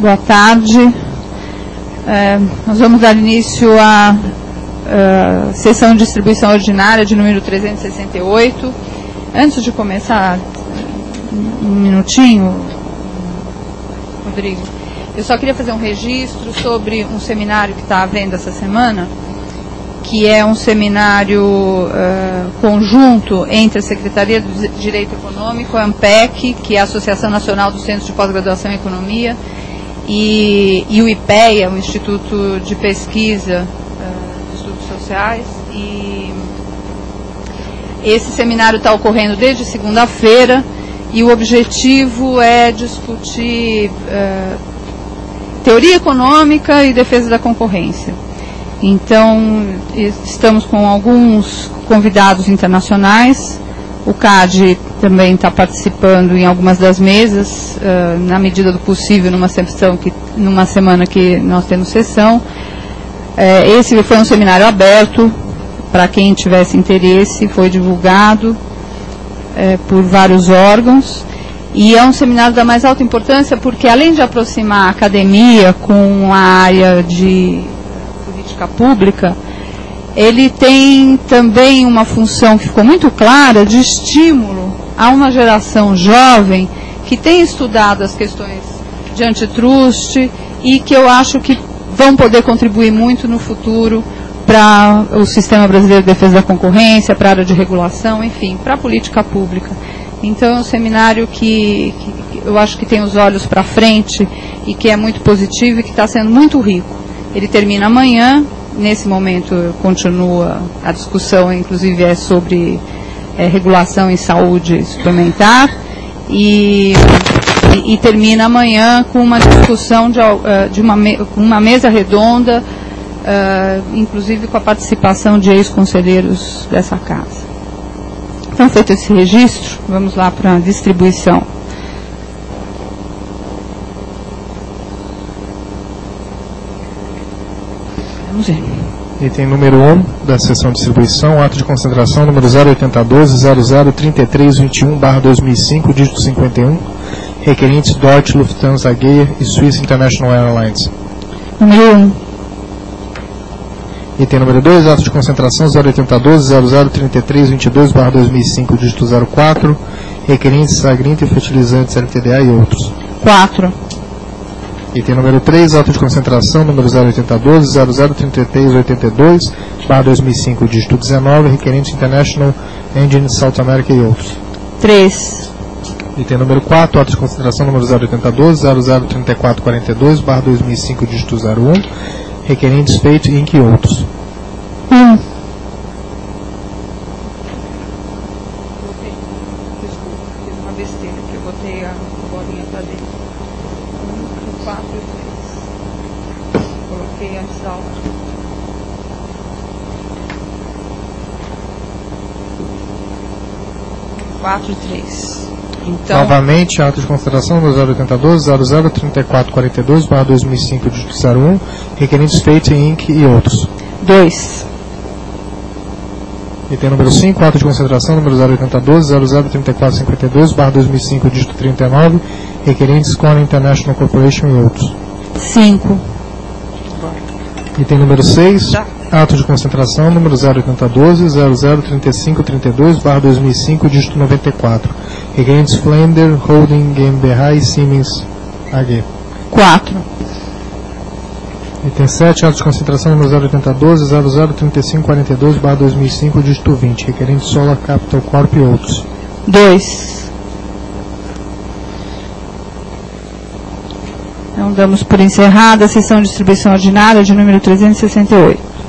Boa tarde. Nós vamos dar início à sessão de distribuição ordinária de número 368. Antes de começar, um minutinho, Rodrigo, eu só queria fazer um registro sobre um seminário que está havendo essa semana, que é um seminário conjunto entre a Secretaria do Direito Econômico, a ANPEC, que é a Associação Nacional dos Centros de Pós-Graduação em Economia, e o IPEA, o Instituto de Pesquisa de Estudos Sociais. E esse seminário está ocorrendo desde segunda-feira, e o objetivo é discutir teoria econômica e defesa da concorrência. Então, estamos com alguns convidados internacionais. O CAD também está participando em algumas das mesas, na medida do possível, numa semana que nós temos sessão. Esse foi um seminário aberto para quem tivesse interesse, foi divulgado por vários órgãos. E é um seminário da mais alta importância porque, além de aproximar a academia com a área de política pública, ele tem também uma função que ficou muito clara de estímulo a uma geração jovem que tem estudado as questões de antitrust e que eu acho que vão poder contribuir muito no futuro para o sistema brasileiro de defesa da concorrência, para a área de regulação, enfim, para a política pública. Então é um seminário que eu acho que tem os olhos para frente e que é muito positivo e que está sendo muito rico. Ele termina amanhã. Nesse momento continua a discussão, inclusive é sobre regulação em saúde suplementar, e termina amanhã com uma discussão de uma mesa redonda, inclusive com a participação de ex-conselheiros dessa casa. Então, feito esse registro, vamos lá para a distribuição. Vamos ver. Item número 1 da sessão de distribuição, ato de concentração número 08012-003321/2005, dígito 51, requerentes Deutsche Lufthansa AG e Swiss International Airlines. Número 1. Item número 2, ato de concentração 08012-003322/2005, dígito 04, requerentes Sagrinta e Fertilizantes LTDA e outros. 4. Item número 3, ato de concentração número 08012-003382/2005, dígito 19, requerente International Engine South America e outros. 3. Item número 4, ato de concentração número 08012-003442/2005, dígito 01, requerentes Fate Inc. e outros. 1. Fiz uma besteira, que eu botei a bolinha para dentro. 4 e 3. Coloquei antes da outra. Quatro e 3. Então, novamente, ato de consideração número 08012-003442/2005, dígito 01, requerentes Fate Inc. e outros. 2. Item número 5, ato de consideração número 08012-003452/2005, dígito 39, requerentes Cone International Corporation e outros. 5. Item número 6, ato de concentração número 08012-003532/2005, dígito 94, requerentes Flender Holding GmbH e Siemens AG. 4. Item 7, ato de concentração número 08012-003542/2005, dígito 20, requerentes Solar Capital Corp e outros. 2. Então, damos por encerrada a sessão de distribuição ordinária de número 368.